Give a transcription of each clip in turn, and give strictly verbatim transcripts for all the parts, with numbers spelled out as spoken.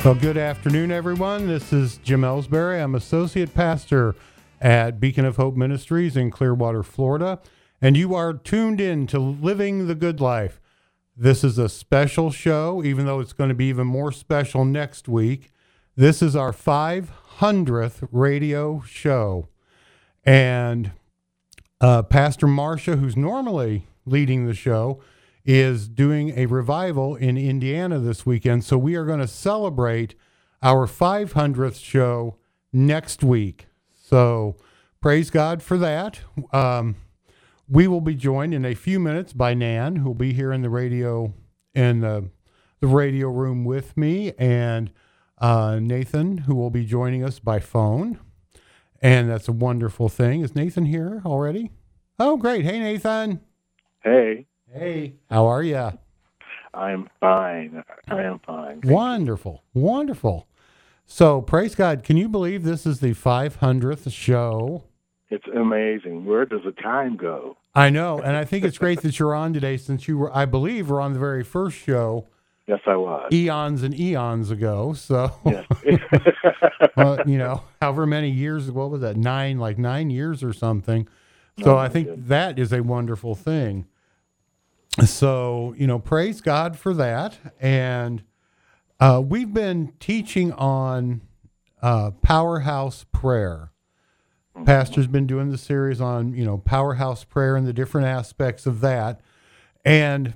Well, good afternoon, everyone. This is Jim Ellsbury. I'm Associate Pastor at Beacon of Hope Ministries in Clearwater, Florida, and you are tuned in to Living the Good Life. This is a special show, even though it's going to be even more special next week. This is our five hundredth radio show, and uh, Pastor Marcia, who's normally leading the show, is doing a revival in Indiana this weekend. So we are going to celebrate our five hundredth show next week. So praise God for that. Um, we will be joined in a few minutes by Nan, who will be here in the radio in the, the radio room with me, and uh, Nathan, who will be joining us by phone. And that's a wonderful thing. Is Nathan here already? Oh, great. Hey, Nathan. Hey. Hey, how are you? I'm fine. I am fine. Wonderful, wonderful. So, praise God. Can you believe this is the five hundredth show? It's amazing. Where does the time go? I know, and I think it's great that you're on today, since you were, I believe, were on the very first show. Yes, I was. Eons and eons ago. So, yes. well, you know, however many years, what was that, nine, like nine years or something. So, oh, I think good. That is a wonderful thing. So, you know, praise God for that. And uh, we've been teaching on uh, Powerhouse Prayer. Mm-hmm. Pastor's been doing the series on, you know, Powerhouse Prayer and the different aspects of that. And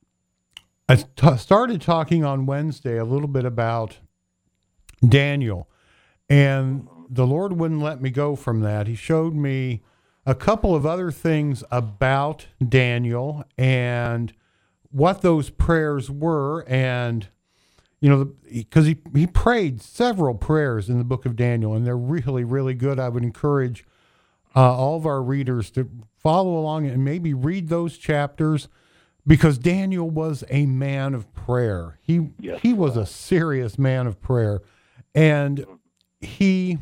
I t- started talking on Wednesday a little bit about Daniel. And the Lord wouldn't let me go from that. He showed me a couple of other things about Daniel and what those prayers were. And, you know, because he, he prayed several prayers in the book of Daniel, and they're really, really good. I would encourage uh, all of our readers to follow along and maybe read those chapters, because Daniel was a man of prayer. He, yes. he was a serious man of prayer. And he,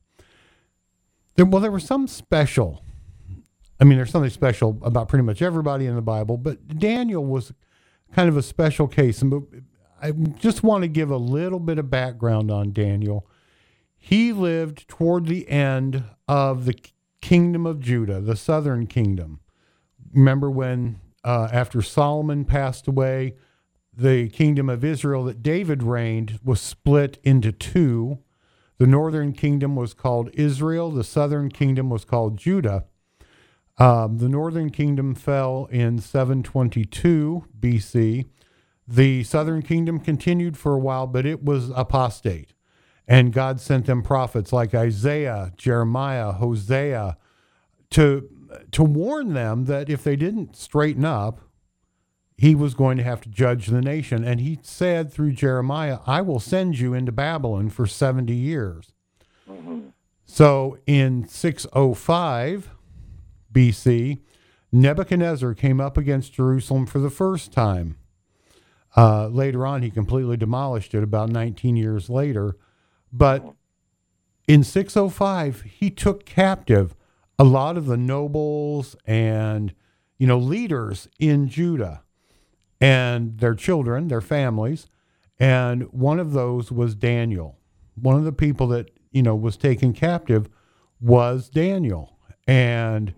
there, well, there was some special I mean, there's something special about pretty much everybody in the Bible, but Daniel was kind of a special case. And I just want to give a little bit of background on Daniel. He lived toward the end of the kingdom of Judah, the southern kingdom. Remember when, uh, after Solomon passed away, the kingdom of Israel that David reigned was split into two. The northern kingdom was called Israel. The southern kingdom was called Judah. Um, the northern kingdom fell in seven twenty-two B C. The southern kingdom continued for a while, but it was apostate. And God sent them prophets like Isaiah, Jeremiah, Hosea to, to warn them that if they didn't straighten up, he was going to have to judge the nation. And he said through Jeremiah, I will send you into Babylon for seventy years. Mm-hmm. So in six oh five B C, Nebuchadnezzar came up against Jerusalem for the first time. Uh, later on, he completely demolished it about nineteen years later. But in six oh five, he took captive a lot of the nobles and, you know, leaders in Judah and their children, their families. And one of those was Daniel. One of the people that, you know, was taken captive was Daniel. And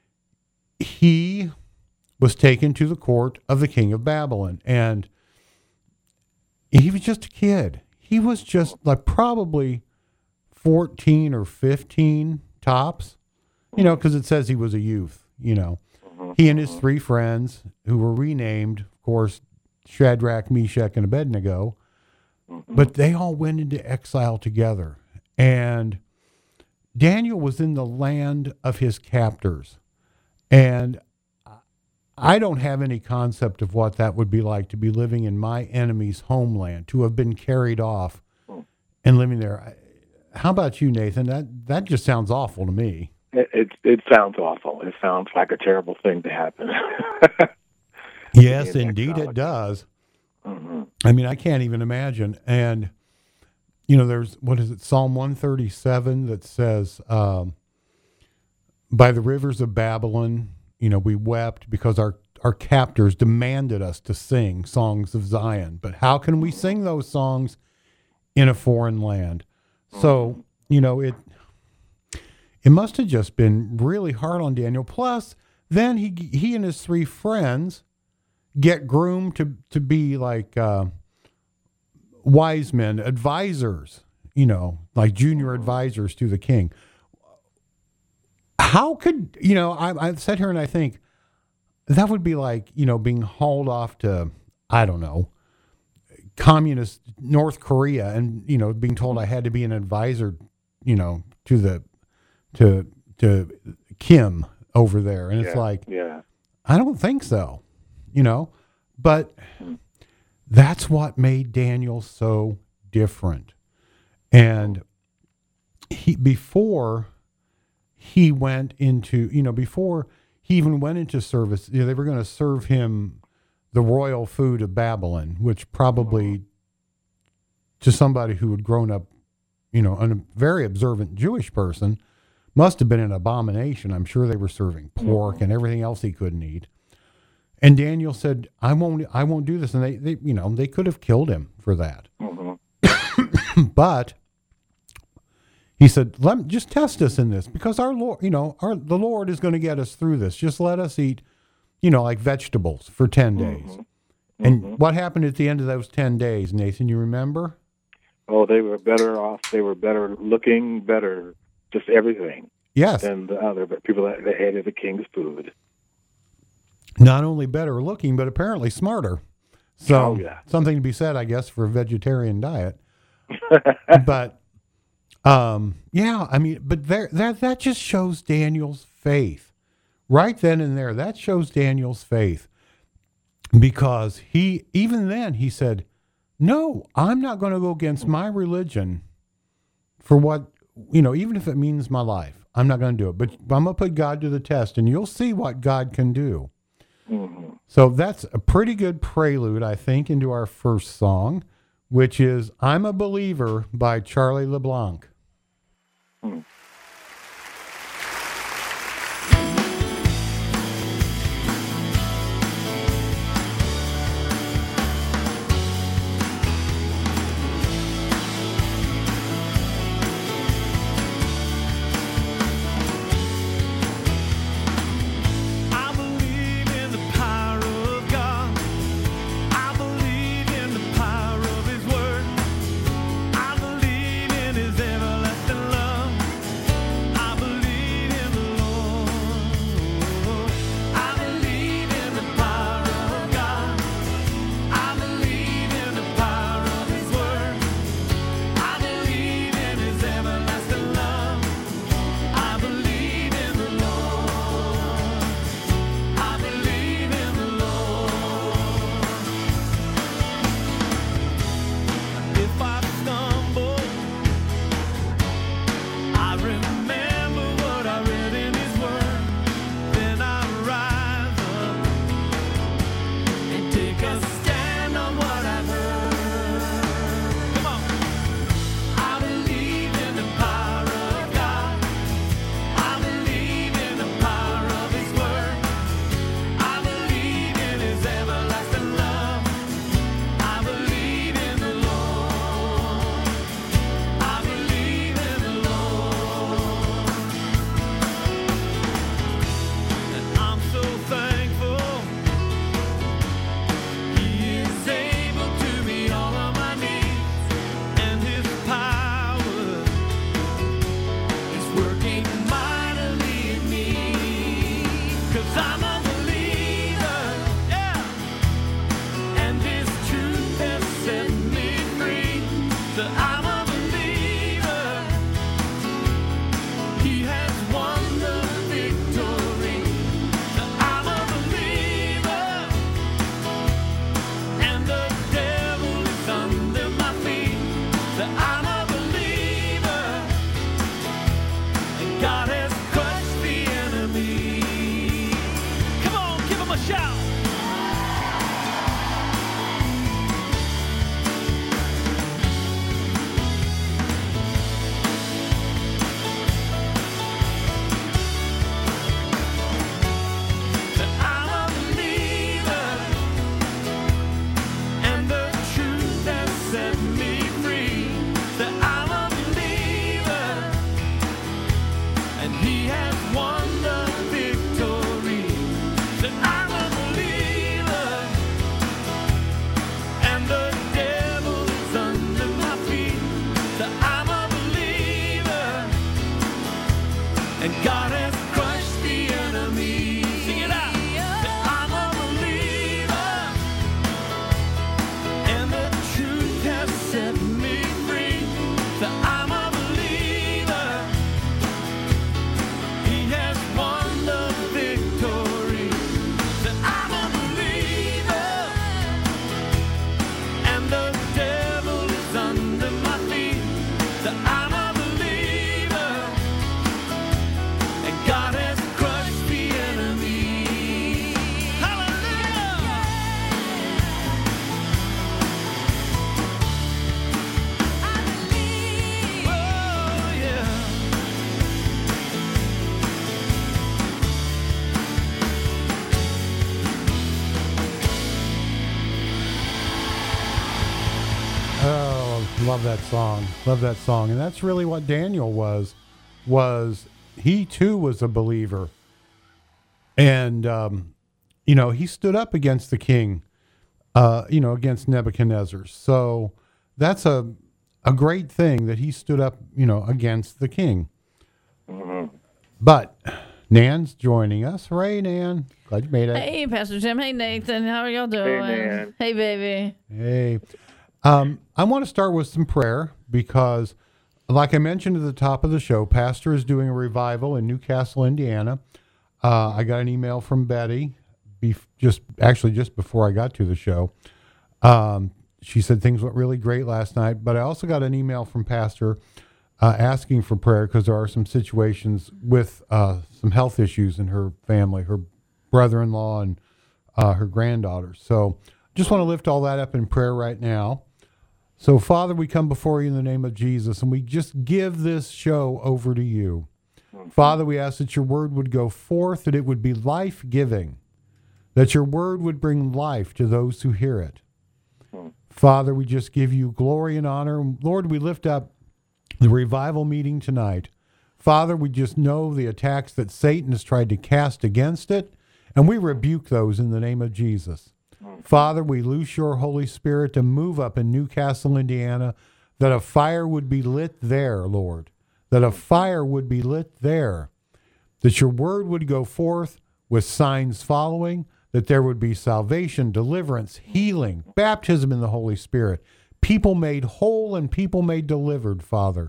he was taken to the court of the king of Babylon, and he was just a kid. He was just like probably fourteen or fifteen tops, you know, because it says he was a youth, you know. He and his three friends, who were renamed, of course, Shadrach, Meshach, and Abednego, but they all went into exile together. And Daniel was in the land of his captors. And I don't have any concept of what that would be like to be living in my enemy's homeland, to have been carried off and living there. How about you, Nathan? That that just sounds awful to me. It it, it sounds awful. It sounds like a terrible thing to happen. Yes, indeed it does. Mm-hmm. I mean, I can't even imagine. And, you know, there's, what is it, Psalm one thirty-seven that says, um, by the rivers of Babylon, you know, we wept because our, our captors demanded us to sing songs of Zion. But how can we sing those songs in a foreign land. So, you know, it it must have just been really hard on Daniel. Plus, then he he and his three friends get groomed to, to be like uh, wise men, advisors, you know, like junior advisors to the king. How could, you know, I, I sat here and I think that would be like, you know, being hauled off to, I don't know, communist North Korea and, you know, being told I had to be an advisor, you know, to the, to, to Kim over there. And it's yeah, like, yeah. I don't think so, you know, but that's what made Daniel so different. And he, before he went into, you know, before he even went into service, you know, they were going to serve him the royal food of Babylon, which probably to somebody who had grown up, you know, a very observant Jewish person must have been an abomination. I'm sure they were serving pork and everything else he couldn't eat. And Daniel said, I won't, I won't do this. And they, they you know, they could have killed him for that. Mm-hmm. But he said, "Let me just test us in this, because our Lord, you know, our the Lord is going to get us through this. Just let us eat, you know, like vegetables for ten days." Mm-hmm. And mm-hmm. what happened at the end of those ten days, Nathan? You remember? Oh, they were better off. They were better looking, better, just everything. Yes. Than the other people that, that ate the king's food. Not only better looking, but apparently smarter. So oh, yeah. something to be said, I guess, for a vegetarian diet. But. Um, yeah, I mean, but there, that, that just shows Daniel's faith right then and there. That shows Daniel's faith, because he, even then he said, no, I'm not going to go against my religion for what, you know, even if it means my life, I'm not going to do it, but I'm going to put God to the test and you'll see what God can do. Mm-hmm. So that's a pretty good prelude, I think, into our first song, which is I'm a Believer by Charlie LeBlanc. Hmm. the devil is under my feet. So I'm a believer, and God has crushed the enemy. Hallelujah! Oh, yeah. Oh, love that song. Love that song. And that's really what Daniel was, was he too was a believer. And, um, you know, he stood up against the king, uh, you know, against Nebuchadnezzar. So that's a, a great thing that he stood up, you know, against the king. Mm-hmm. But Nan's joining us. Hooray, Nan. Glad you made it. Hey, Pastor Jim. Hey, Nathan. How are y'all doing? Nan. Hey, baby. Hey. Um, I want to start with some prayer because, like I mentioned at the top of the show, Pastor is doing a revival in Newcastle, Indiana. Uh, I got an email from Betty, bef- just actually just before I got to the show. Um, she said things went really great last night, but I also got an email from Pastor uh, asking for prayer because there are some situations with uh, some health issues in her family, her brother-in-law and uh, her granddaughter. So just want to lift all that up in prayer right now. So, Father, we come before you in the name of Jesus, and we just give this show over to you. Father, we ask that your word would go forth, that it would be life-giving, that your word would bring life to those who hear it. Father, we just give you glory and honor. Lord, we lift up the revival meeting tonight. Father, we just know the attacks that Satan has tried to cast against it, and we rebuke those in the name of Jesus. Father, we loose your Holy Spirit to move up in Newcastle, Indiana, that a fire would be lit there, Lord, that a fire would be lit there, that your word would go forth with signs following, that there would be salvation, deliverance, healing, baptism in the Holy Spirit, people made whole and people made delivered, Father.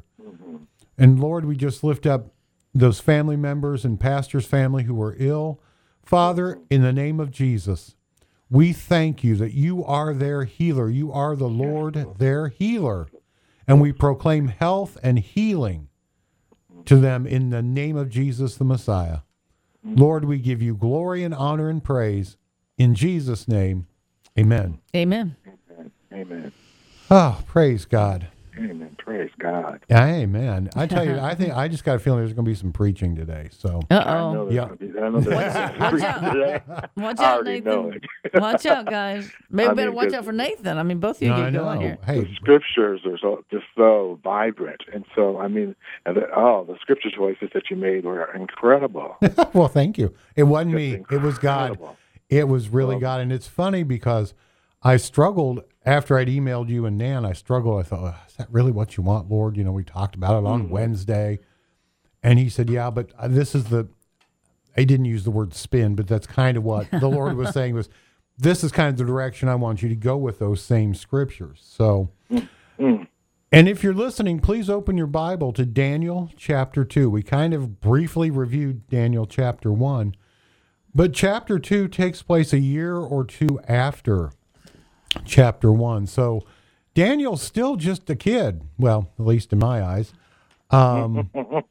And Lord, we just lift up those family members and pastor's family who are ill. Father, in the name of Jesus, we thank you that you are their healer. You are the Lord, their healer. And we proclaim health and healing to them in the name of Jesus the Messiah. Lord, we give you glory and honor and praise. In Jesus' name, amen. Amen. Amen. Amen. Oh, praise God. Amen. Praise God. Amen. I tell you, I think I just got a feeling there's going to be some preaching today. So, Uh I know oh. there's Yeah. gonna be, I know there's gonna be Watch preaching out. today. Watch I out, already know Nathan. it. Watch out, guys. Maybe I better mean, watch 'cause- out for Nathan. I mean, both of you no, I get going know. here. Hey, The scriptures are so, just so vibrant, and so I mean, and the, oh, the scripture choices that you made were incredible. well, thank you. It wasn't Just me. It was God. incredible. It was really Well- God. And it's funny because I struggled after I'd emailed you and Nan. I struggled. I thought, oh, is that really what you want, Lord? You know, we talked about it on Mhm. Wednesday. And he said, yeah, but this is the, I didn't use the word spin, but that's kind of what the Lord was saying was, this is kind of the direction I want you to go with those same scriptures. So, Mm. and if you're listening, please open your Bible to Daniel chapter two. We kind of briefly reviewed Daniel chapter one, but chapter two takes place a year or two after chapter one. So Daniel's still just a kid. Well, at least in my eyes. Um,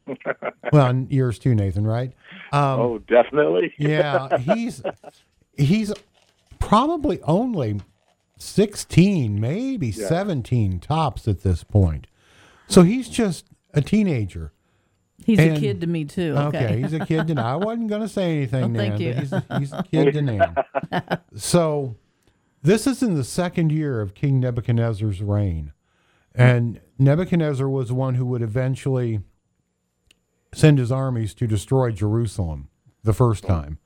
well, in yours too, Nathan, right? Um, oh, definitely. yeah, he's he's probably only sixteen, maybe Yeah. seventeen tops at this point. So he's just a teenager. He's And- a kid to me, too. Okay, Okay. he's a kid to Nan. I wasn't going to say anything, Well, Nan, thank you. but he's a, he's a kid to Nan. So this is in the second year of King Nebuchadnezzar's reign. And Nebuchadnezzar was one who would eventually send his armies to destroy Jerusalem the first time.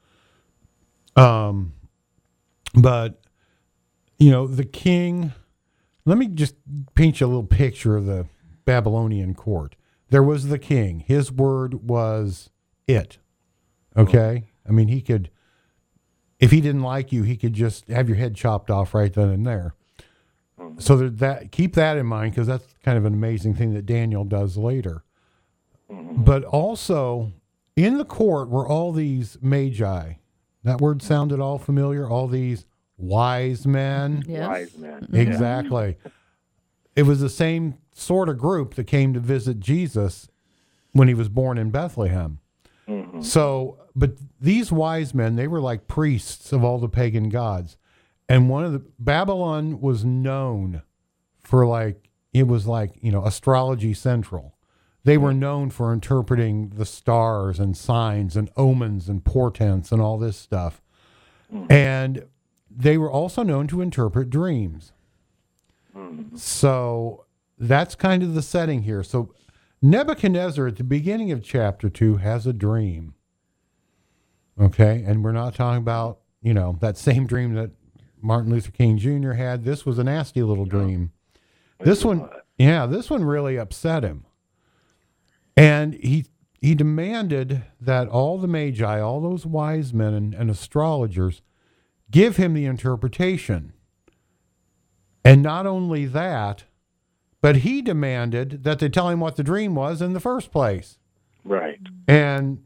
Um, but, you know, the king, let me just paint you a little picture of the Babylonian court. There was the king. His word was it. Okay? I mean, he could, if he didn't like you, he could just have your head chopped off right then and there. So that, that keep that in mind, because that's kind of an amazing thing that Daniel does later. But also, in the court were all these magi. That word sounded all familiar. All these wise men. Yes. Wise men. Exactly. It was the same sort of group that came to visit Jesus when he was born in Bethlehem. Mm-hmm. So, but these wise men, they were like priests of all the pagan gods. And one of the, Babylon was known for like, it was like, you know, astrology central. They were known for interpreting the stars and signs and omens and portents and all this stuff. Mm-hmm. And they were also known to interpret dreams. Mm-hmm. So that's kind of the setting here. So Nebuchadnezzar at the beginning of chapter two has a dream. Okay. And we're not talking about, you know, that same dream that Martin Luther King Junior had. This was a nasty little dream. This one, yeah, this one really upset him. And he he demanded that all the magi, all those wise men and, and astrologers, give him the interpretation. And not only that, but he demanded that they tell him what the dream was in the first place. Right. And,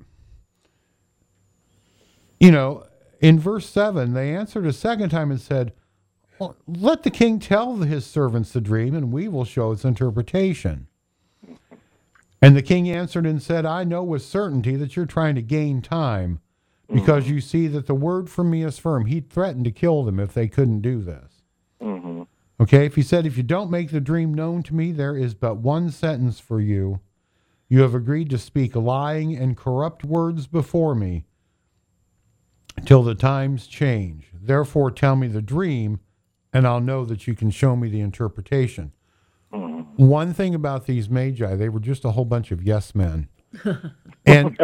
you know, in verse seven, they answered a second time and said, well, let the king tell his servants the dream, and we will show its interpretation. And the king answered and said, I know with certainty that you're trying to gain time, because mm-hmm. you see that the word from me is firm. He threatened to kill them if they couldn't do this. Mm-hmm. Okay, if he said, if you don't make the dream known to me, there is but one sentence for you. You have agreed to speak lying and corrupt words before me till the times change. Therefore, tell me the dream, and I'll know that you can show me the interpretation. Mm-hmm. One thing about these magi, they were just a whole bunch of yes men. And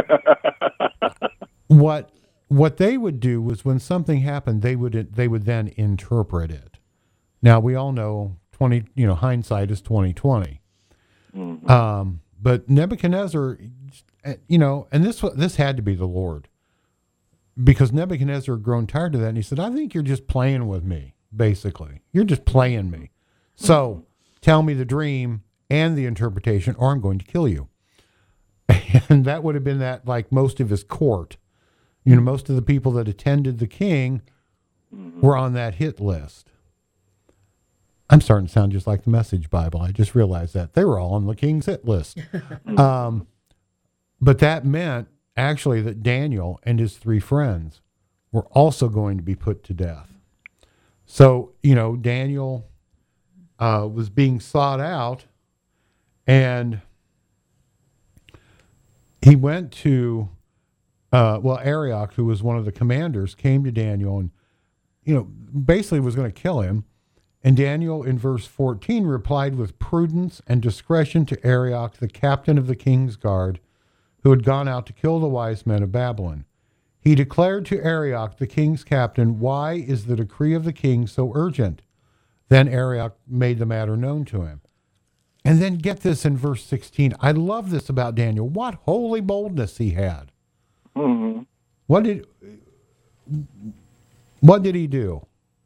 what what they would do was when something happened, they would they would then interpret it. Now we all know twenty, you know, hindsight is twenty twenty. Mm-hmm. Um, but Nebuchadnezzar, you know, and this this had to be the Lord, because Nebuchadnezzar had grown tired of that, and he said, "I think you're just playing with me. Basically, you're just playing me. So tell me the dream and the interpretation, or I'm going to kill you." And that would have been that, like most of his court. You know, most of the people that attended the king were on that hit list. I'm starting to sound just like the Message Bible. I just realized that. They were all on the king's hit list. um, but that meant, actually, that Daniel and his three friends were also going to be put to death. So, you know, Daniel uh, was being sought out, and he went to, uh, well, Arioch, who was one of the commanders, came to Daniel and, you know, basically was going to kill him. And Daniel, in verse fourteen, replied with prudence and discretion to Arioch, the captain of the king's guard, who had gone out to kill the wise men of Babylon. He declared to Arioch, the king's captain, "Why is the decree of the king so urgent?" Then Arioch made the matter known to him. And then get this in verse sixteen. I love this about Daniel. What holy boldness he had. Mm-hmm. What did what did he do?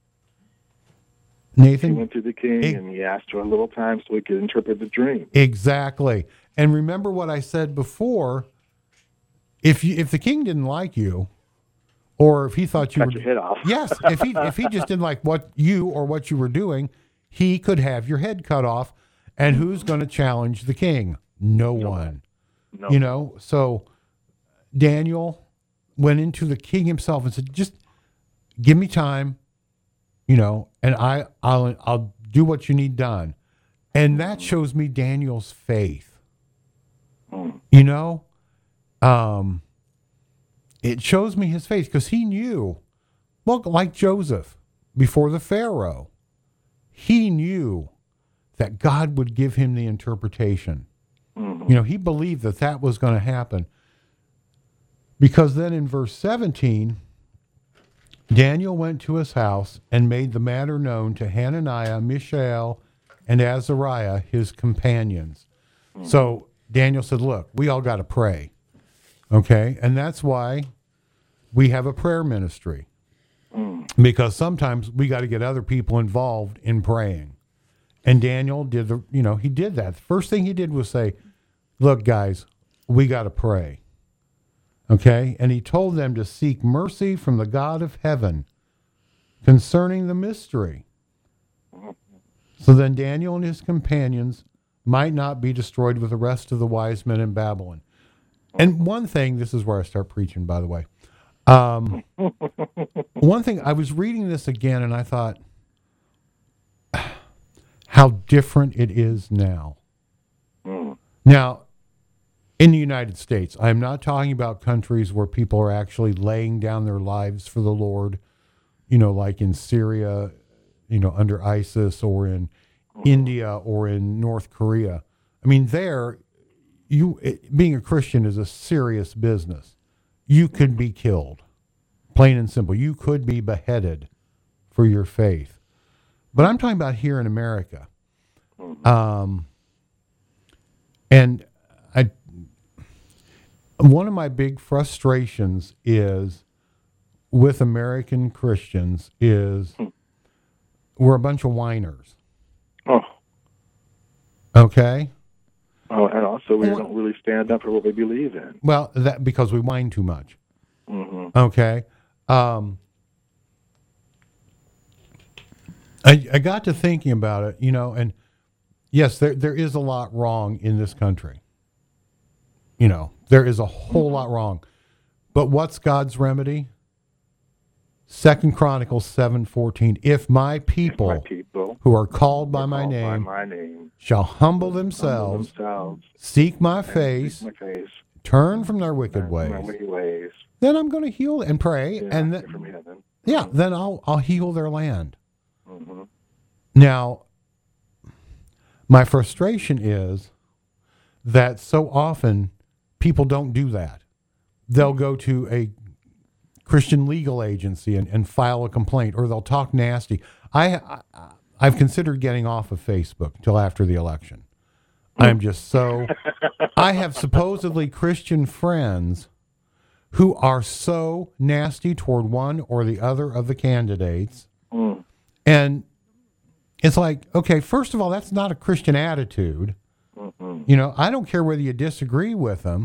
Nathan? He went to the king it, and he asked for a little time so he could interpret the dream. Exactly. And remember what I said before. If you, if the king didn't like you, or if he thought you cut were your head off, yes, if he if he just didn't like what you or what you were doing, he could have your head cut off. And who's going to challenge the king? No, no one. No. You know. So Daniel went into the king himself and said, "Just give me time, you know, and I I'll I'll do what you need done." And that shows me Daniel's faith. Mm. You know. Um, it shows me his faith because he knew, well, like Joseph before the Pharaoh, he knew that God would give him the interpretation. Mm-hmm. You know, he believed that that was going to happen, because then in verse seventeen, Daniel went to his house and made the matter known to Hananiah, Mishael, and Azariah, his companions. Mm-hmm. So Daniel said, look, we all got to pray. Okay, and that's why we have a prayer ministry, mm. because sometimes we got to get other people involved in praying. And Daniel did the, you know, he did that. The first thing he did was say, look, guys, we got to pray. Okay, and he told them to seek mercy from the God of heaven concerning the mystery. So then Daniel and his companions might not be destroyed with the rest of the wise men in Babylon. And one thing, this is where I start preaching, by the way. Um, one thing, I was reading this again and I thought, how different it is now. Mm. Now, in the United States, I'm not talking about countries where people are actually laying down their lives for the Lord, you know, like in Syria, you know, under ISIS, or in India or in North Korea. I mean, there, you it, being a Christian is a serious business. You could be killed, plain and simple. You could be beheaded for your faith. But I'm talking about here in America. Um, and I, one of my big frustrations is with American Christians is we're a bunch of whiners. Oh. Okay? Oh, and also we Well, don't really stand up for what we believe in. Well, that because we whine too much. Mm-hmm. Okay? Um, I, I got to thinking about it, you know, and yes, there there is a lot wrong in this country. You know, there is a whole lot wrong. But what's God's remedy? Second Chronicles seven fourteen. If my people, My people who are called by are my called name by my name shall humble humble themselves, themselves, seek my and seek face, my face, turn from their wicked turn from ways, my wicked ways, then I'm going to heal and pray, yeah, and hear th- from heaven. yeah, then I'll I'll heal their land. Mm-hmm. Now, my frustration is that so often people don't do that. They'll go to a Christian legal agency and, and file a complaint, or they'll talk nasty. I, I I've considered getting off of Facebook till after the election. I'm just so. I have supposedly Christian friends who are so nasty toward one or the other of the candidates, Mm. and it's like, okay, first of all, that's not a Christian attitude. Mm-hmm. You know, I don't care whether you disagree with them,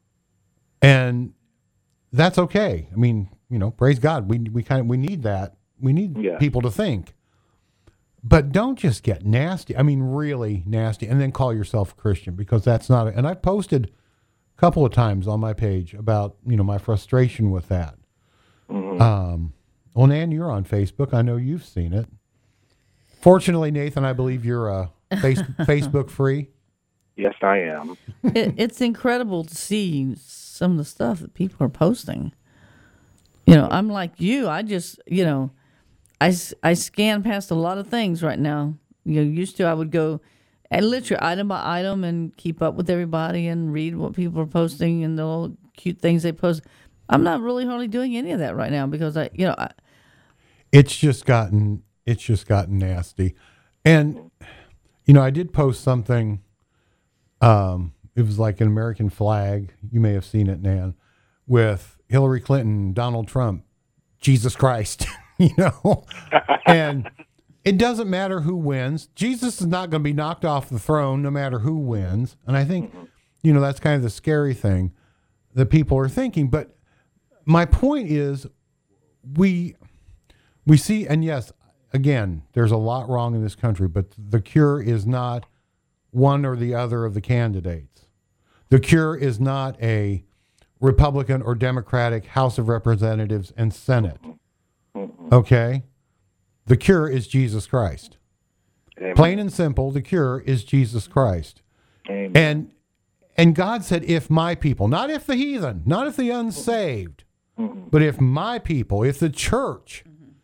and that's okay. I mean, you know, praise God. We we kind of we need that. We need Yeah. people to think. But don't just get nasty. I mean, really nasty, and then call yourself a Christian, because that's not it. And I posted a couple of times on my page about, you know, my frustration with that. Mm-hmm. Um, well, Nan, you're on Facebook. I know you've seen it. Fortunately, Nathan, I believe you're uh, face, Facebook free. Yes, I am. it, it's incredible to see some of the stuff that people are posting. You know, I'm like you. I just, you know, I, s- I scan past a lot of things right now. You know, used to I would go and literally item by item and keep up with everybody and read what people are posting and the little cute things they post. I'm not really hardly doing any of that right now because I, you know, I, It's just gotten it's just gotten nasty. And you know, I did post something. Um, it was like an American flag. You may have seen it, Nan, with Hillary Clinton, Donald Trump, Jesus Christ. You know, and it doesn't matter who wins. Jesus is not going to be knocked off the throne no matter who wins. And I think, you know, that's kind of the scary thing that people are thinking. But my point is, we we see, and yes, again, there's a lot wrong in this country, but the cure is not one or the other of the candidates. The cure is not a Republican or Democratic House of Representatives and Senate. Okay? The cure is Jesus Christ. Amen. Plain and simple, the cure is Jesus Christ. Amen. And and God said, if my people, not if the heathen, not if the unsaved, but if my people, if the church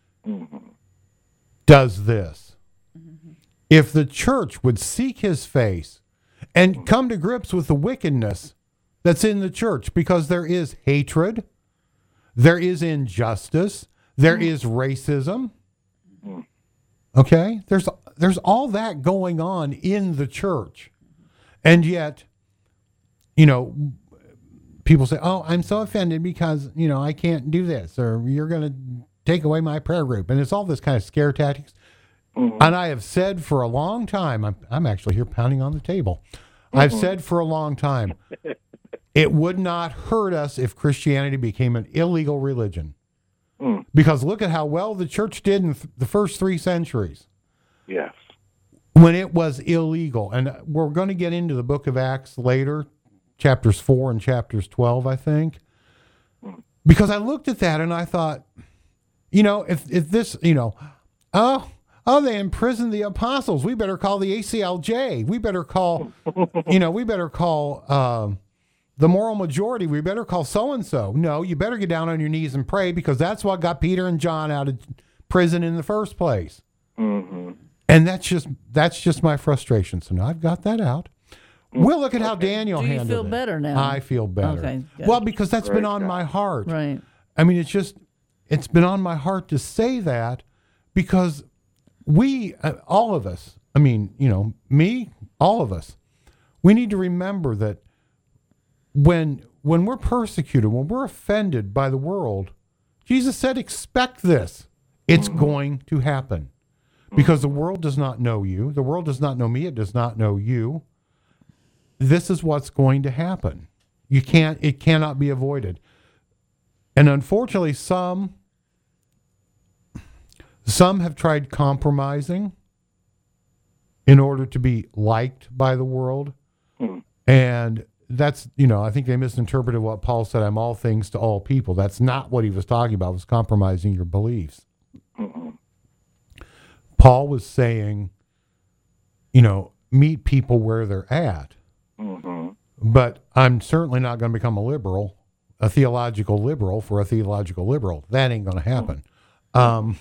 does this, if the church would seek his face and come to grips with the wickedness that's in the church, because there is hatred, there is injustice, there is racism. Okay? There's there's all that going on in the church. And yet, you know, people say, "Oh, I'm so offended because, you know, I can't do this, or you're going to take away my prayer group." And it's all this kind of scare tactics. Mm-hmm. And I have said for a long time, I'm, I'm actually here pounding on the table. Mm-hmm. I've said for a long time, it would not hurt us if Christianity became an illegal religion. Mm. Because look at how well the church did in th- the first three centuries Yes. when it was illegal. And we're going to get into the book of Acts later, chapters four and chapters twelve, I think. Because I looked at that and I thought, you know, if, if this, you know, oh, oh, they imprisoned the apostles. We better call the A C L J. We better call, you know, we better call um, the moral majority. We better call so-and-so. No, you better get down on your knees and pray, because that's what got Peter and John out of prison in the first place. Mm-hmm. And that's just that's just my frustration. So now I've got that out. We'll look at how Daniel Do you handled feel it. better now? I feel better. Okay, good. Well, because that's been Great on job. my heart. Right. I mean, it's just, it's been on my heart to say that, because we, uh, all of us, I mean, you know, me, all of us, we need to remember that when when we're persecuted, when we're offended by the world, Jesus said, expect this. It's Mm-hmm. going to happen. Because the world does not know you. The world does not know me. It does not know you. This is what's going to happen. You can't, it cannot be avoided. And unfortunately, some, some have tried compromising in order to be liked by the world. Hmm. And that's, you know, I think they misinterpreted what Paul said, I'm all things to all people. That's not what he was talking about, was compromising your beliefs. Mm-hmm. Paul was saying, you know, meet people where they're at. Mm-hmm. But I'm certainly not going to become a liberal, a theological liberal for a theological liberal. That ain't going to happen. Um,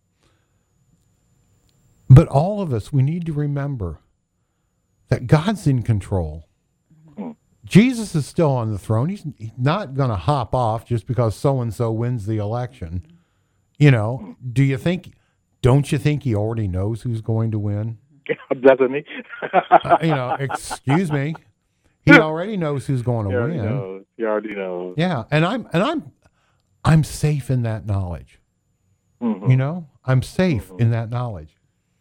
but all of us, we need to remember that God's in control. Jesus is still on the throne. He's he's not going to hop off just because so-and-so wins the election. You know, do you think, don't you think he already knows who's going to win? Doesn't he? Uh, you know, excuse me. He already knows who's going He to already win. knows. He already knows. Yeah, and I'm and I'm I'm safe in that knowledge. Mhm. You know, I'm safe in that knowledge.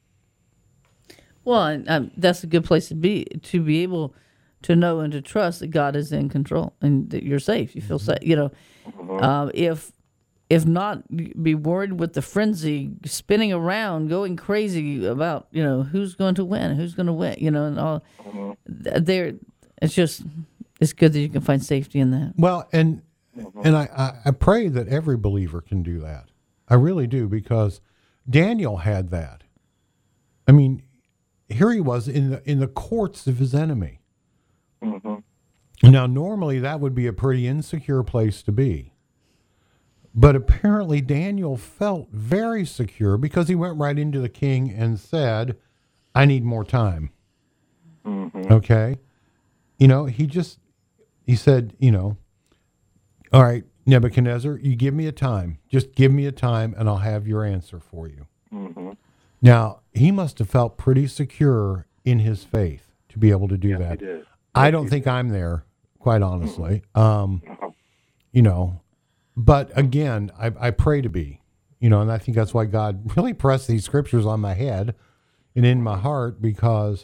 Well, and, um, that's a good place to be, to be able to know and to trust that God is in control and that you're safe. You feel safe. You know, uh, if if not, be worried with the frenzy spinning around, going crazy about, you know, who's going to win, who's going to win, you know, and all. th- There, it's just, it's good that you can find safety in that. Well, and and I, I, I pray that every believer can do that. I really do, because Daniel had that. I mean, here he was in the in the courts of his enemy. Mhm. Now, normally that would be a pretty insecure place to be. But apparently Daniel felt very secure, because he went right into the king and said, I need more time. Mhm. Okay. You know, he just, he said, you know, all right, Nebuchadnezzar, you give me a time. Just give me a time and I'll have your answer for you. Mhm. Now, he must have felt pretty secure in his faith to be able to do Yes, he that. did. I don't think I'm there, quite honestly. Um, you know, but again, I, I pray to be, you know, and I think that's why God really pressed these scriptures on my head and in my heart, because,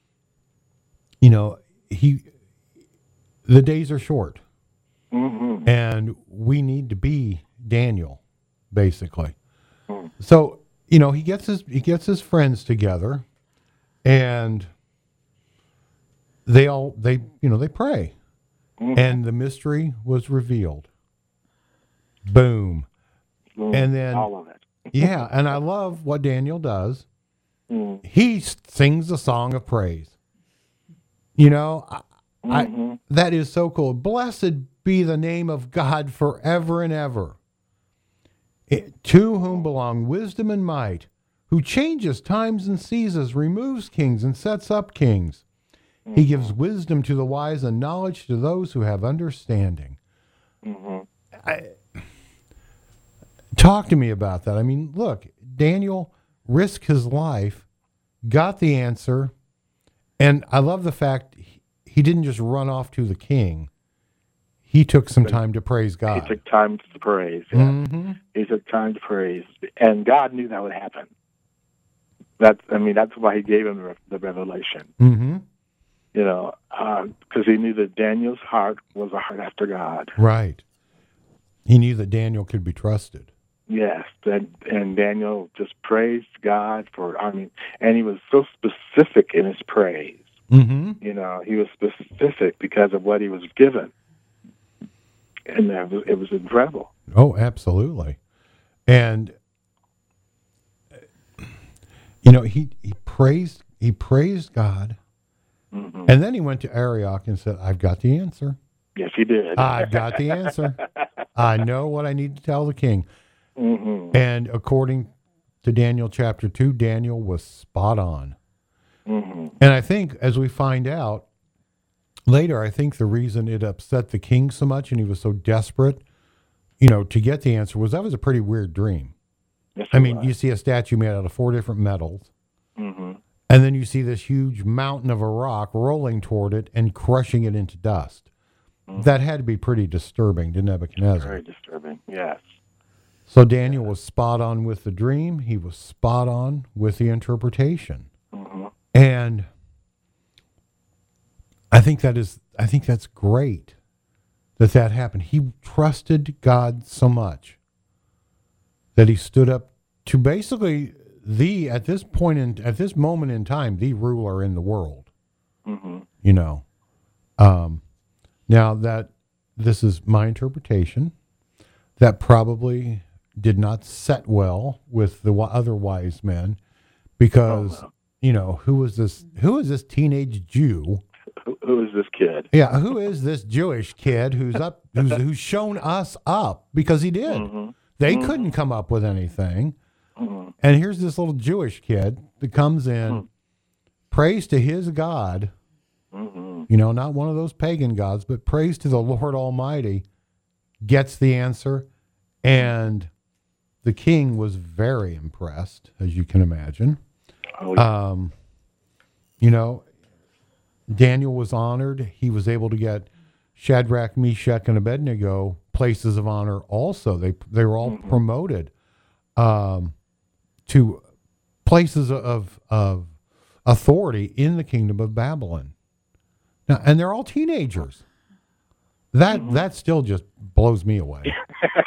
you know, he, the days are short, Mhm. and we need to be Daniel, basically. So, you know, he gets his, he gets his friends together, and they all, they, you know, they pray. And the mystery was revealed. Boom. Mhm. And then, all of it. yeah, and I love what Daniel does. Mm. He s- sings a song of praise. You know, I, I, Mhm. that is so cool. Blessed be the name of God forever and ever, It- to whom belong wisdom and might, who changes times and seasons, removes kings and sets up kings. He gives wisdom to the wise and knowledge to those who have understanding. Mhm. I, talk to me about that. I mean, look, Daniel risked his life, got the answer, and I love the fact he, he didn't just run off to the king. He took some time to praise He God. took time to praise. Yeah. Mhm. He took time to praise, and God knew that would happen. That's, I mean, that's why He gave him the, the revelation. Mhm. You know, because He knew that Daniel's heart was a heart after God. Right. He knew that Daniel could be trusted. Yes, and, and Daniel just praised God for, I mean, and he was so specific in his praise. Mm-hmm. You know, he was specific because of what he was given. And that was, it was incredible. Oh, absolutely. And, you know, he, he praised, he praised God. Mm-hmm. And then he went to Arioch and said, I've got the answer. Yes, he did. I've got the answer. I know what I need to tell the king. Mm-hmm. And according to Daniel chapter two, Daniel was spot on. Mm-hmm. And I think, as we find out later, I think the reason it upset the king so much and he was so desperate, you know, to get the answer was that was a pretty weird dream. Yes, I it mean, was. you see a statue made out of four different metals, Mm-hmm. and then you see this huge mountain of a rock rolling toward it and crushing it into dust. Mm-hmm. That had to be pretty disturbing to Nebuchadnezzar. Very disturbing, yes. So Daniel was spot on with the dream. He was spot on with the interpretation. Mm-hmm. And I think that is, I think that's great that that happened. He trusted God so much that he stood up to basically the, at this point in, at this moment in time, the ruler in the world, Mm-hmm. you know. Um, now that this is my interpretation, that probably did not set well with the wi- other wise men because, Oh, no. you know, who was this, who is this teenage Jew? Who, who is this kid? Yeah, who is this Jewish kid who's up, who's, who's shown us up? Because he did. Mm-hmm. They couldn't come up with anything. Mm-hmm. And here's this little Jewish kid that comes in, Mm. prays to his God, Mm-hmm. you know, not one of those pagan gods, but prays to the Lord Almighty, gets the answer, and the king was very impressed, as you can imagine. Oh, yeah. Um, you know, Daniel was honored. He was able to get Shadrach, Meshach, and Abednego places of honor also. They they were all Mhm. promoted um, to places of, of authority in the kingdom of Babylon. Now, and they're all teenagers. That Mhm. that still just blows me away.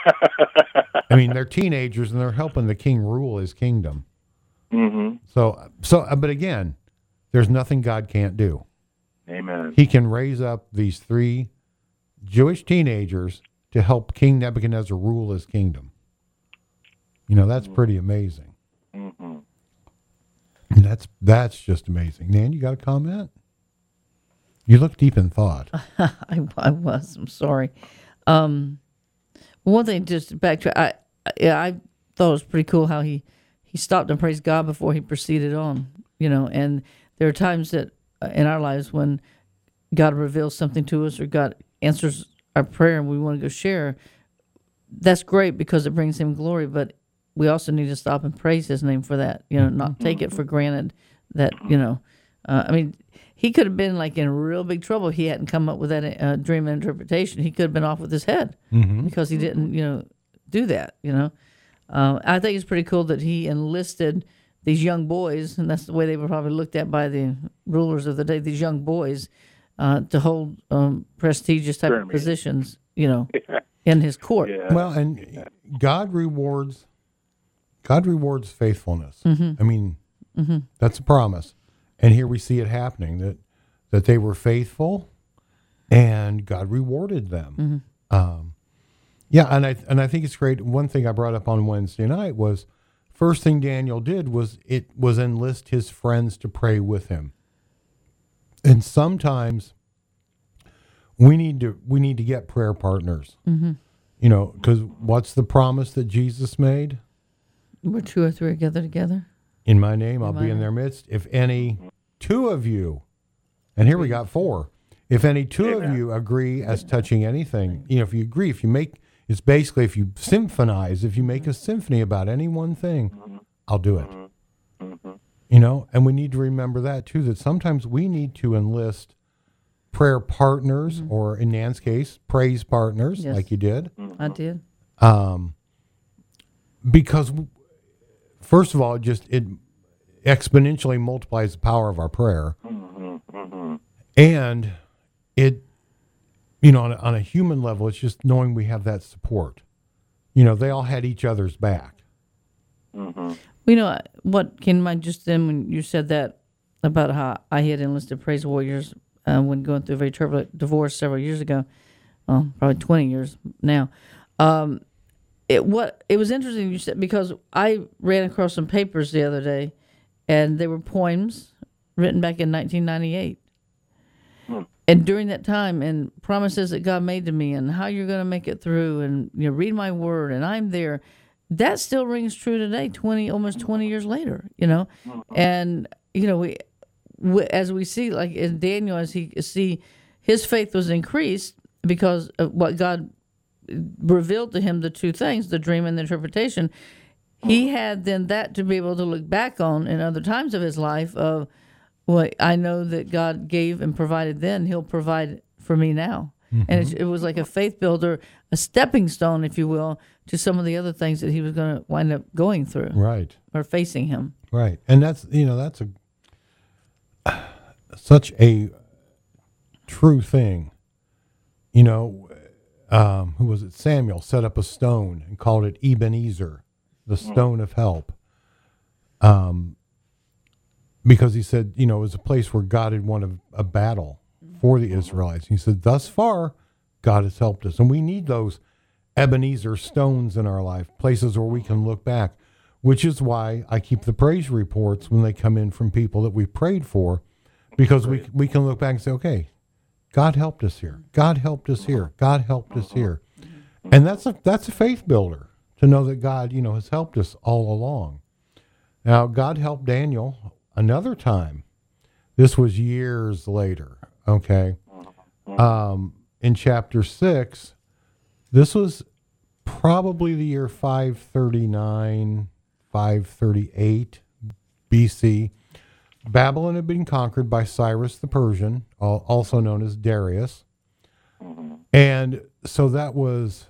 I mean, they're teenagers and they're helping the king rule his kingdom. Mm-hmm. So, so, uh, but again, there's nothing God can't do. Amen. He can raise up these three Jewish teenagers to help King Nebuchadnezzar rule his kingdom. You know, that's pretty amazing. Mm-hmm. And that's that's just amazing. Nan, you got a comment? You look deep in thought. I, I was. I'm sorry. Um, one thing, just back to I, yeah, I thought it was pretty cool how he he stopped and praised God before he proceeded on. You know, and there are times that uh, in our lives when God reveals something to us or God answers our prayer and we want to go share. That's great because it brings Him glory, but we also need to stop and praise His name for that. You know, not take it for granted that you know. Uh, I mean. He could have been like in real big trouble if he hadn't come up with that uh, dream interpretation. He could have been off with his head Mm-hmm. because he didn't, you know, do that. You know, uh, I think it's pretty cool that he enlisted these young boys, and that's the way they were probably looked at by the rulers of the day. These young boys uh, to hold um, prestigious type of Pyramid. positions, you know, in his court. Yeah. Well, and God rewards, God rewards faithfulness. Mm-hmm. I mean, Mm-hmm. that's a promise. And here we see it happening, that that they were faithful and God rewarded them. Mm-hmm. Um, yeah, and I and I think it's great. One thing I brought up on Wednesday night was first thing Daniel did was it was enlist his friends to pray with him. And sometimes we need to we need to get prayer partners. Mm-hmm. You know, because what's the promise that Jesus made? Where two or three are gathered together. In my name, I'll In my be in name. their midst. If any two of you, and here we got four. If any two of Amen. you agree as touching anything, you know, if you agree, if you make, it's basically if you symphonize, if you make a symphony about any one thing, I'll do it. Mm-hmm. You know, and we need to remember that too, that sometimes we need to enlist prayer partners, or in Nan's case, praise partners, Yes. like you did. I did. Um, because w- first of all, it just it exponentially multiplies the power of our prayer, Mm-hmm. Mm-hmm. and it, you know, on a, on a human level, it's just knowing we have that support. you know, they all had each other's back. Mm-hmm. You know what came to mind just then when you said that about how I had enlisted praise warriors uh, when going through a very turbulent divorce several years ago. Well, probably twenty years now. Um, it what it was interesting you said, because I ran across some papers the other day, and they were poems written back in nineteen ninety-eight. Hmm. And during that time, and promises that God made to me, and how you're going to make it through, and you know, read my word, and I'm there. That still rings true today, twenty almost twenty years later. You know, and you know we, we as we see, like in Daniel, as he see his faith was increased because of what God revealed to him, the two things, the dream and the interpretation. He had then that to be able to look back on in other times of his life of, well, I know that God gave and provided then, he'll provide for me now. Mm-hmm. And it, it was like a faith builder, a stepping stone, if you will, to some of the other things that he was going to wind up going through. Right. Or facing him. Right. And that's, you know, that's a such a true thing. You know, um, who was it? Samuel set up a stone and called it Ebenezer, the stone of help. Um, because he said, you know, it was a place where God had won a, a battle for the Israelites. He said, thus far, God has helped us. And we need those Ebenezer stones in our life, places where we can look back, which is why I keep the praise reports when they come in from people that we prayed for, because we we can look back and say, okay, God helped us here. God helped us here. God helped us here. And that's a that's a faith builder to know that God, you know, has helped us all along. Now, God helped Daniel another time. This was years later, okay? Um, in chapter six, this was probably the year five thirty-nine, five thirty-eight B C. Babylon had been conquered by Cyrus the Persian, also known as Darius. Mm-hmm. And so that was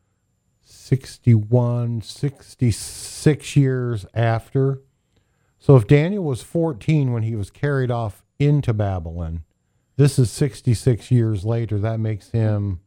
sixty-one, sixty-six years after. So if Daniel was fourteen when he was carried off into Babylon, this is sixty-six years later. That makes him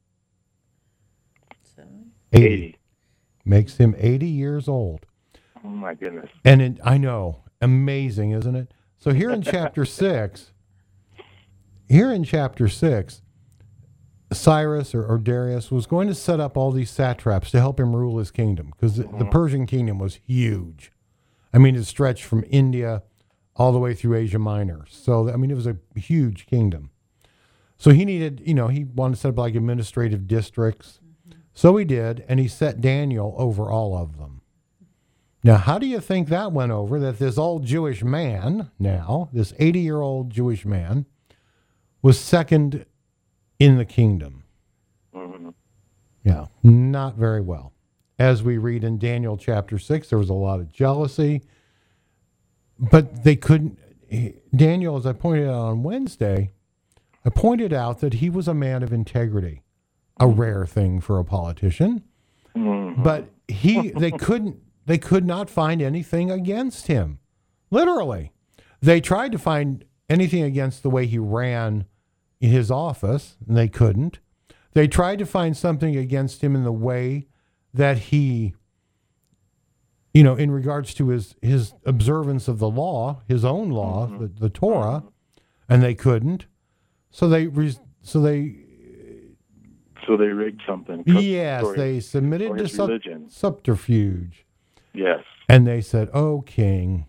eighty. eighty. Makes him eighty years old. Oh, my goodness. And it, I know, amazing, isn't it? So here in chapter six, here in chapter six, Cyrus or, or Darius was going to set up all these satraps to help him rule his kingdom, because the, the Persian kingdom was huge. I mean, it stretched from India all the way through Asia Minor. So, I mean, it was a huge kingdom. So he needed, you know, he wanted to set up like administrative districts. Mm-hmm. So he did, and he set Daniel over all of them. Now, how do you think that went over, that this old Jewish man now, this eighty-year-old Jewish man, was second in the kingdom? Mm-hmm. Yeah, not very well. As we read in Daniel chapter six, there was a lot of jealousy, but they couldn't. Daniel, as I pointed out on Wednesday, I pointed out that he was a man of integrity, a rare thing for a politician, mm-hmm. but he they couldn't. They could not find anything against him. Literally. They tried to find anything against the way he ran in his office, and they couldn't. They tried to find something against him in the way that he, you know, in regards to his, his observance of the law, his own law, mm-hmm. the, the Torah, and they couldn't. So they, so they, so they rigged something. Yes, they submitted to sub- subterfuge. Yes. And they said, "Oh, King,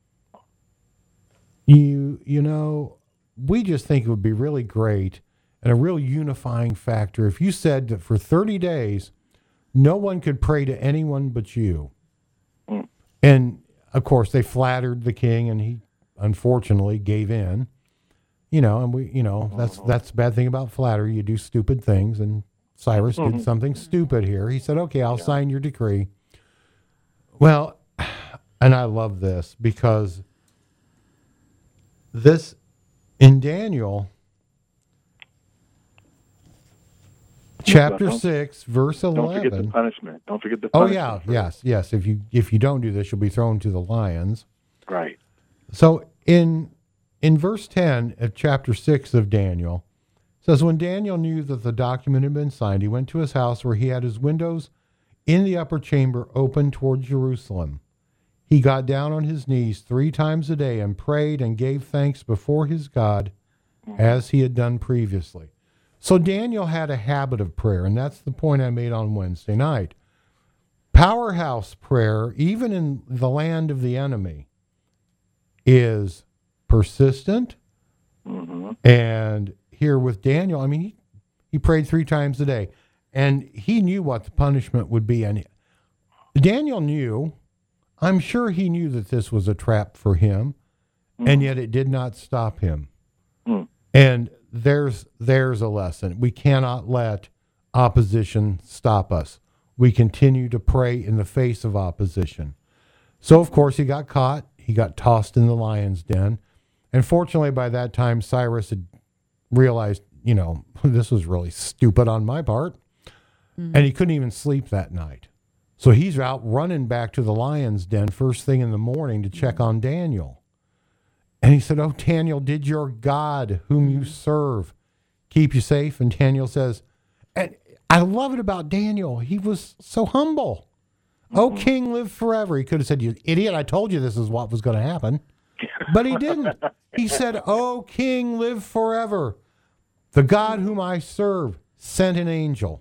you you know, we just think it would be really great and a real unifying factor if you said that for thirty days, no one could pray to anyone but you." Mm. And, of course, they flattered the king, and he, unfortunately, gave in. You know, and we, you know, that's that's the bad thing about flattery. You do stupid things, and Cyrus mm-hmm. did something stupid here. He said, "Okay, I'll yeah. sign your decree." Well, and I love this because this, in Daniel, chapter six, verse eleven. Don't forget the punishment. Don't forget the Oh, punishment. yeah, yes, yes. If you if you don't do this, you'll be thrown to the lions. Right. So in in verse ten of chapter six of Daniel, it says, when Daniel knew that the document had been signed, he went to his house where he had his windows in the upper chamber open toward Jerusalem. He got down on his knees three times a day and prayed and gave thanks before his God as he had done previously. So Daniel had a habit of prayer, and that's the point I made on Wednesday night. Powerhouse prayer, even in the land of the enemy, is persistent. Mm-hmm. And here with Daniel, I mean, he, he prayed three times a day, and he knew what the punishment would be. And Daniel knew, I'm sure he knew that this was a trap for him, Mm-hmm. and yet it did not stop him. Mm. And there's there's a lesson. We cannot let opposition stop us. We continue to pray in the face of opposition. So, of course, he got caught. He got tossed in the lion's den. And fortunately, by that time, Cyrus had realized, you know, this was really stupid on my part. Mm-hmm. And he couldn't even sleep that night. So he's out running back to the lion's den first thing in the morning to check on Daniel. And he said, "Oh, Daniel, did your God, whom you serve, keep you safe?" And Daniel says, and I love it about Daniel. He was so humble. Mm-hmm. "Oh, King, live forever." He could have said, "You idiot, I told you this is what was going to happen." But he didn't. He said, "Oh, King, live forever. The God whom I serve sent an angel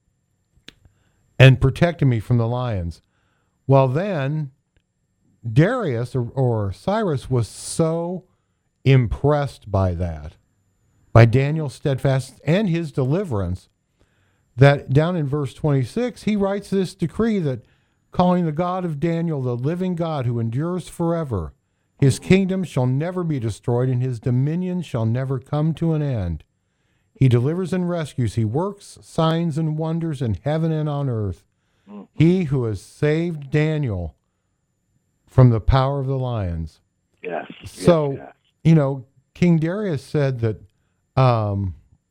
and protected me from the lions." Well, then Darius or, or Cyrus was so impressed by that, by Daniel's steadfast and his deliverance, that down in verse twenty-six, he writes this decree that, calling the God of Daniel the living God who endures forever, his kingdom shall never be destroyed and his dominion shall never come to an end. He delivers and rescues. He works signs and wonders in heaven and on earth. He who has saved Daniel from the power of the lions. Yes. So, yes, yes. you know, King Darius said that um,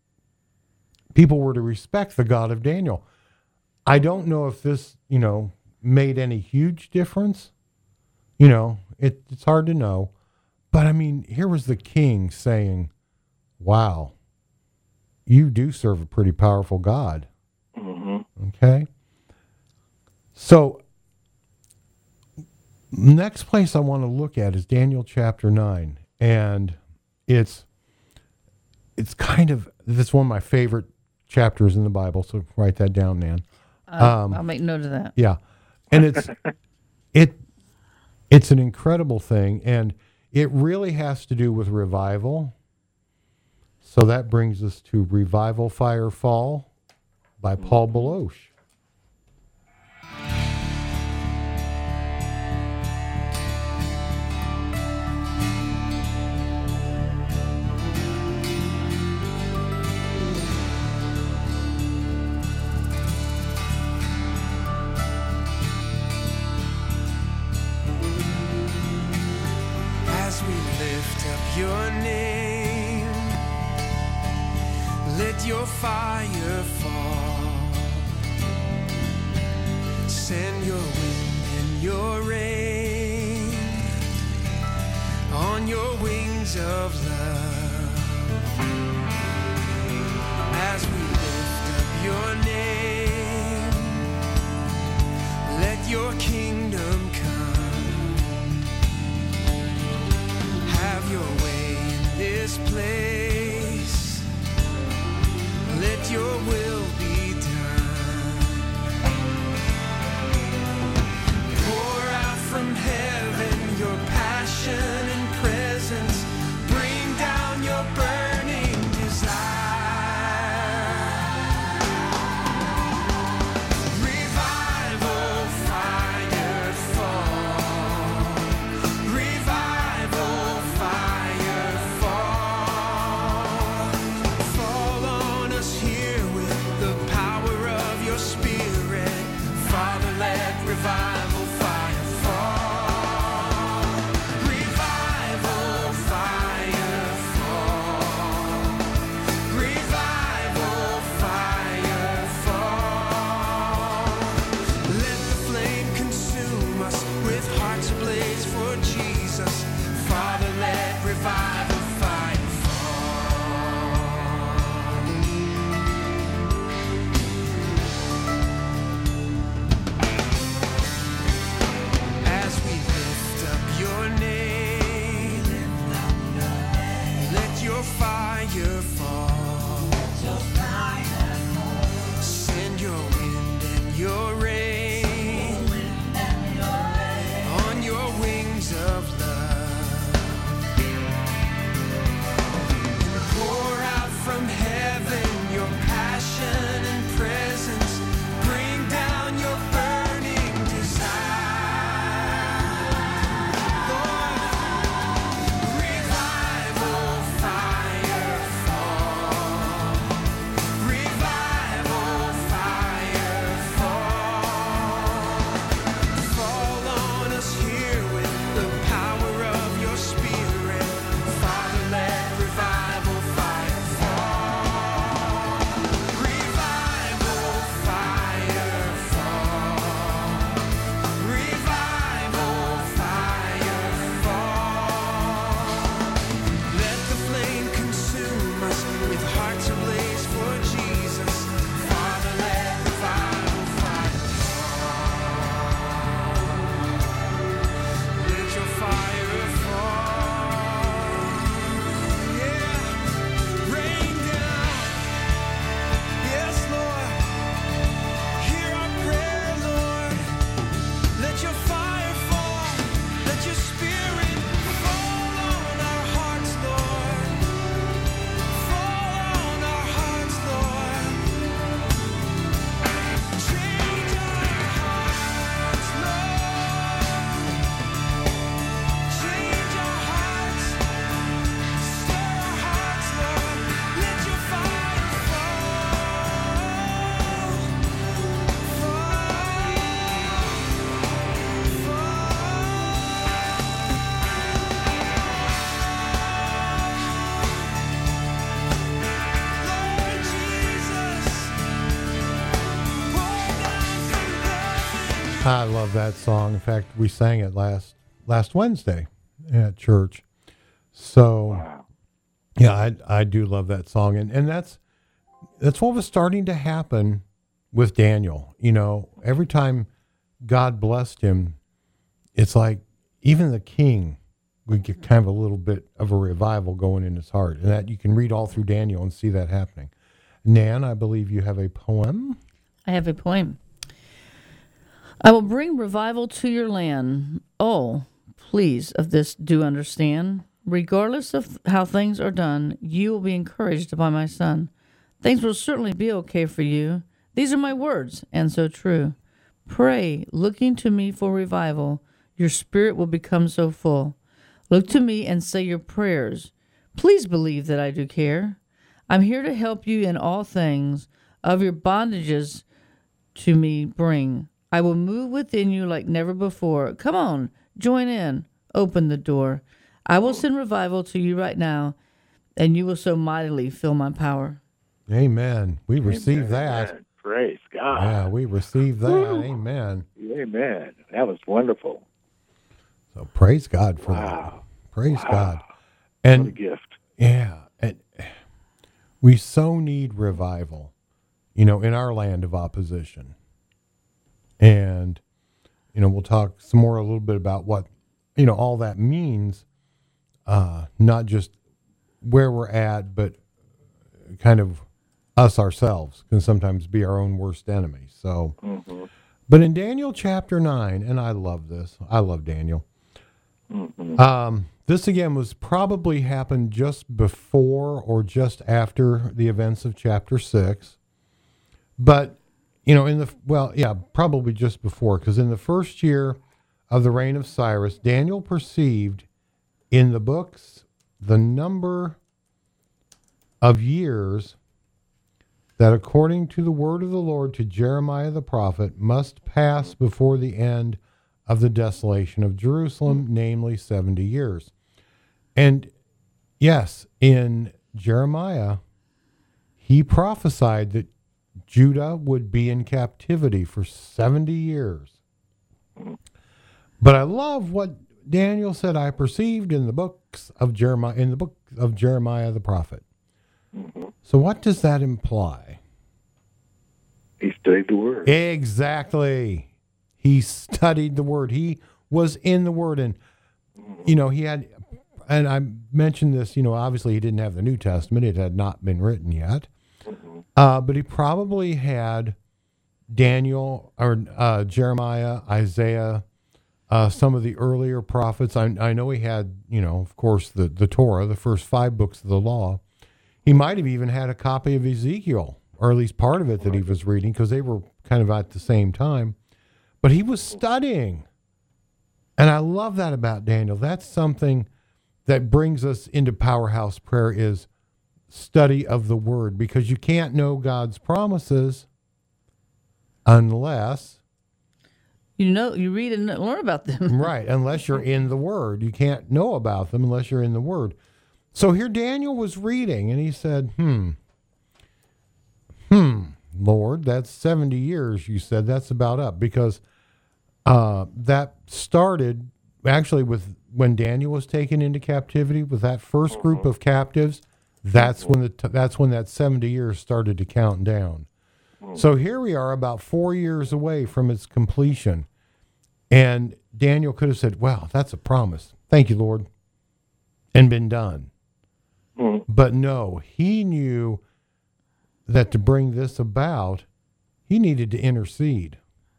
people were to respect the God of Daniel. I don't know if this, you know, made any huge difference. You know, it, it's hard to know. But, I mean, here was the king saying, wow, you do serve a pretty powerful God. Mm-hmm. Okay? So, next place I want to look at is Daniel chapter nine. And it's it's kind of, this is one of my favorite chapters in the Bible, so write that down, Nan. Uh, Um, I'll make note of that. Yeah. And it's it it's an incredible thing, and it really has to do with revival. So that brings us to Revival Fire Fall by Paul Baloche. As we lift up your name, let your fire fall. Send your wind and your rain on your wings of love. As we lift up your name, let your kingdom come. Have your way in this place. Let your will be done. Pour out from heaven your passion and presence. Bring down your burning desire. Revival fire fall. Revival fire fall. fire fall. Let your fire fall. Send your wind and your rain. Your wind and your rain. On your wings of love. And pour out from heaven your passion and presence. Bring down your burning desire. Revival fire fall. Revival fire fall. Fall on us here with the power of your spirit. Father, let revival fire fall. Revival fire fall. Revival fire fall. Let the flame consume us with hearts ablaze for Jesus. Father, let revival fire fall. Let your fire fall. Yeah. Rain down. Yes, Lord. Hear our prayer, Lord. Let your fire fall. Let your spirit fall on our hearts, Lord. Fall on our hearts, Lord. Change our hearts, Lord. Change our hearts. Stir our hearts, Lord. Let your fire Lord Jesus, pour down from heaven. I love that song. In fact, we sang it last last Wednesday at church. So, Wow. yeah, I I do love that song, and and that's that's what was starting to happen with Daniel. You know, every time God blessed him, it's like even the king would get kind of a little bit of a revival going in his heart, and that you can read all through Daniel and see that happening. Nan, I believe you have a poem. I have a poem. I will bring revival to your land. Oh, please, of this do understand. Regardless of how things are done, you will be encouraged by my son. Things will certainly be okay for you. These are my words, and so true. Pray, looking to me for revival. Your spirit will become so full. Look to me and say your prayers. Please believe that I do care. I'm here to help you in all things. Of your bondages to me bring. I will move within you like never before. Come on, join in. Open the door. I will send revival to you right now, and you will so mightily feel my power. Amen. We receive Amen. that. Praise God. Yeah, we receive that. Amen. Amen. That was wonderful. So praise God for Wow. that. Praise Wow. God. What And a gift. yeah, and we so need revival, you know, in our land of opposition. And, you know, we'll talk some more a little bit about what, you know, all that means, uh, not just where we're at, but kind of us ourselves can sometimes be our own worst enemy. So, Mm-hmm. but in Daniel chapter nine, and I love this, I love Daniel. Mm-hmm. Um, this again was probably happened just before or just after the events of chapter six. But, you know, in the, well, yeah, probably just before, because in the first year of the reign of Cyrus, Daniel perceived in the books the number of years that according to the word of the Lord to Jeremiah the prophet must pass before the end of the desolation of Jerusalem, namely seventy years. And yes, in Jeremiah, he prophesied that Judah would be in captivity for seventy years. But I love what Daniel said, I perceived in the books of Jeremiah, in the book of Jeremiah the prophet. Mm-hmm. So what does that imply? He studied the word. Exactly. He studied the word. He was in the word. And, you know, he had and I mentioned this, you know, obviously he didn't have the New Testament. It had not been written yet. Mm-hmm. Uh, but he probably had Daniel or uh, Jeremiah, Isaiah, uh, some of the earlier prophets. I, I know he had, you know, of course, the, the Torah, the first five books of the law. He might have even had a copy of Ezekiel, or at least part of it that he was reading, because they were kind of at the same time. But he was studying. And I love that about Daniel. That's something that brings us into Powerhouse Prayer, is study of the Word, because you can't know God's promises unless You know, you read and learn about them. right, unless you're in the Word. You can't know about them unless you're in the Word. So here Daniel was reading, and he said, hmm, hmm, Lord, that's seventy years, you said. That's about up, because uh, that started actually with when Daniel was taken into captivity, with that first group of captives. That's when the t- that's when that seventy years started to count down. So here we are, about four years away from its completion. And Daniel could have said, wow, that's a promise. Thank you, Lord. And been done. Mm. But no, he knew that to bring this about, he needed to intercede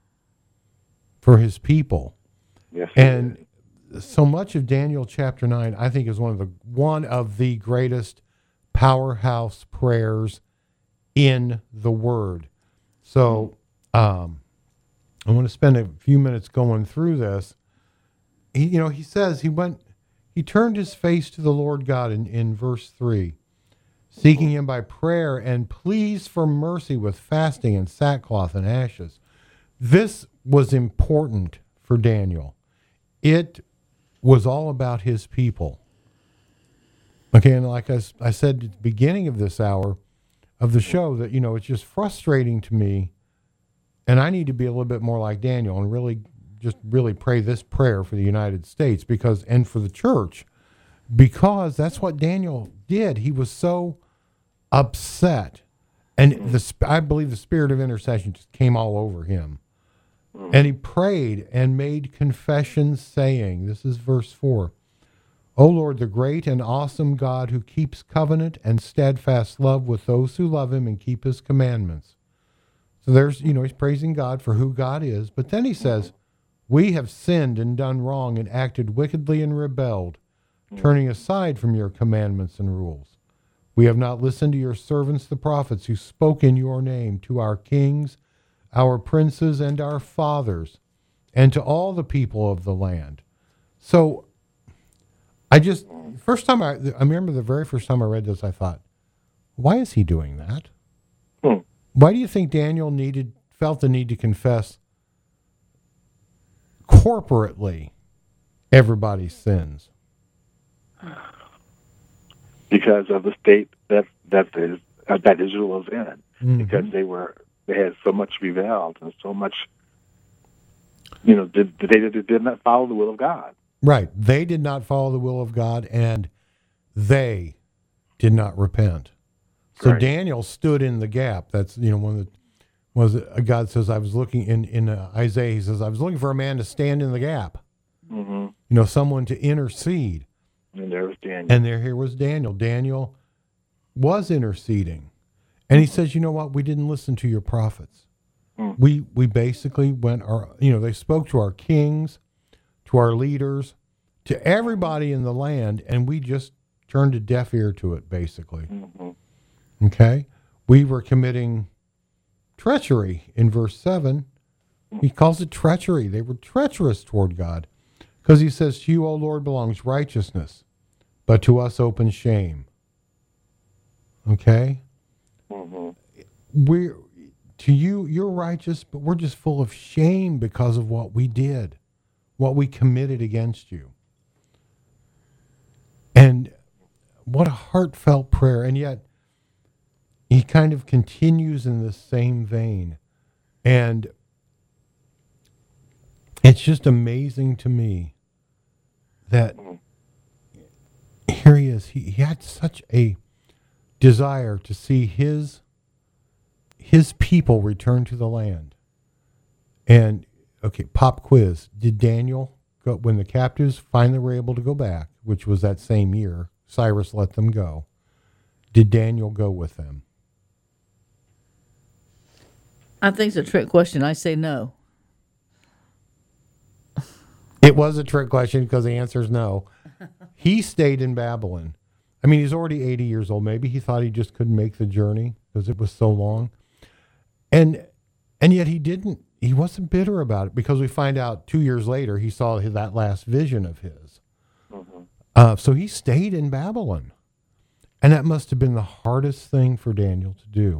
for his people. Yes. he And did. so much of Daniel chapter nine, I think, is one of the one of the greatest powerhouse prayers in the Word. So um, I want to spend a few minutes going through this. He, you know, he says he went, he turned his face to the Lord God in, in verse three, seeking him by prayer and pleas for mercy with fasting and sackcloth and ashes. This was important for Daniel. It was all about his people. Okay, and like I, I said at the beginning of this hour of the show, that, you know, it's just frustrating to me, and I need to be a little bit more like Daniel and really just really pray this prayer for the United States, because, and for the church, because that's what Daniel did. He was so upset, and the I believe the spirit of intercession just came all over him. And he prayed and made confessions, saying, this is verse four, O Lord, the great and awesome God, who keeps covenant and steadfast love with those who love him and keep his commandments. So there's, you know, he's praising God for who God is. But then he says, we have sinned and done wrong and acted wickedly and rebelled, turning aside from your commandments and rules. We have not listened to your servants, the prophets, who spoke in your name, to our kings, our princes, and our fathers, and to all the people of the land. So I just, first time I, I remember the very first time I read this, I thought, why is he doing that? Hmm. Why do you think Daniel needed, felt the need to confess corporately everybody's sins? Because of the state that that is uh, that Israel was in, Mm-hmm. because they were they had so much rebelled and so much, you know, did, they did, did not follow the will of God. Right. They did not follow the will of God, and they did not repent. So Right. Daniel stood in the gap. That's, you know, one of the, was uh, God says, I was looking in, in uh, Isaiah, he says, I was looking for a man to stand in the gap, Mm-hmm. you know, someone to intercede. And there was Daniel. And there, here was Daniel. Daniel was interceding. And he says, you know what? We didn't listen to your prophets. Mm. We, we basically went, our, you know, they spoke to our kings, to our leaders, to everybody in the land, and we just turned a deaf ear to it, basically. Mm-hmm. Okay? We were committing treachery in verse seven. He calls it treachery. They were treacherous toward God, because he says, to you, O Lord, belongs righteousness, but to us open shame. Okay? Mm-hmm. We're, to you, you're righteous, but we're just full of shame because of what we did, what we committed against you. And what a heartfelt prayer. And yet, he kind of continues in the same vein. And it's just amazing to me that here he is. He, he had such a desire to see his his people return to the land. And, okay, pop quiz. Did Daniel, go, when the captives finally were able to go back, which was that same year, Cyrus let them go. Did Daniel go with them? I think it's a trick question. I say no. It was a trick question because the answer is no. He stayed in Babylon. I mean, he's already eighty years old. Maybe he thought he just couldn't make the journey because it was so long. And and yet he didn't. He wasn't bitter about it because we find out two years later he saw that last vision of his. Mm-hmm. Uh, so he stayed in Babylon. And that must have been the hardest thing for Daniel to do.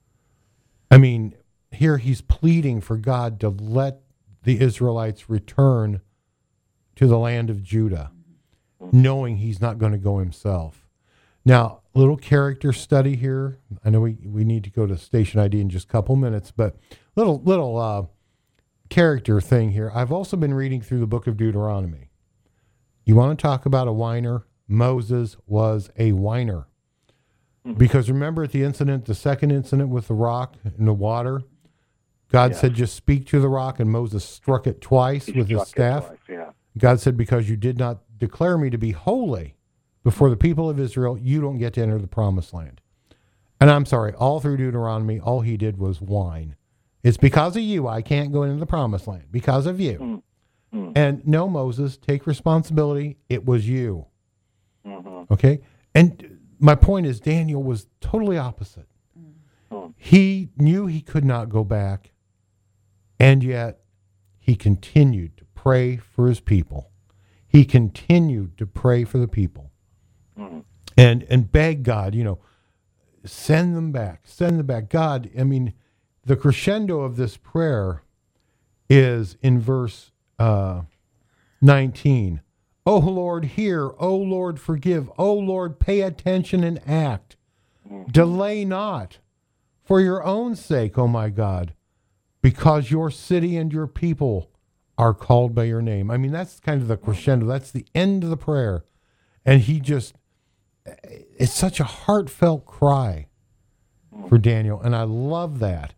I mean, here he's pleading for God to let the Israelites return to the land of Judah, knowing he's not going to go himself. Now, little character study here. I know we, we need to go to station I D in just a couple minutes, but little little uh, character thing here. I've also been reading through the book of Deuteronomy. You want to talk about a whiner? Moses was a whiner. Because remember at the incident, the second incident with the rock in the water, God Yeah. said, just speak to the rock, and Moses struck it twice He with his struck it staff. twice, yeah. God said, because you did not declare me to be holy before the people of Israel, you don't get to enter the promised land. And I'm sorry, all through Deuteronomy, all he did was whine. It's because of you I can't go into the promised land, because of you. Mm. Mm. And no, Moses, take responsibility. It was you. Mm-hmm. Okay? And my point is, Daniel was totally opposite. Mm. He knew he could not go back, and yet he continued to pray for his people. He continued to pray for the people Mm. and, and beg God, you know, send them back, send them back. God, I mean, the crescendo of this prayer is in verse uh, nineteen. Oh, Lord, hear. Oh, Lord, forgive. Oh, Lord, pay attention and act. Mm. Delay not for your own sake, oh my God, because your city and your people are called by your name. I mean, that's kind of the crescendo. That's the end of the prayer. And he just, it's such a heartfelt cry for Daniel. And I love that.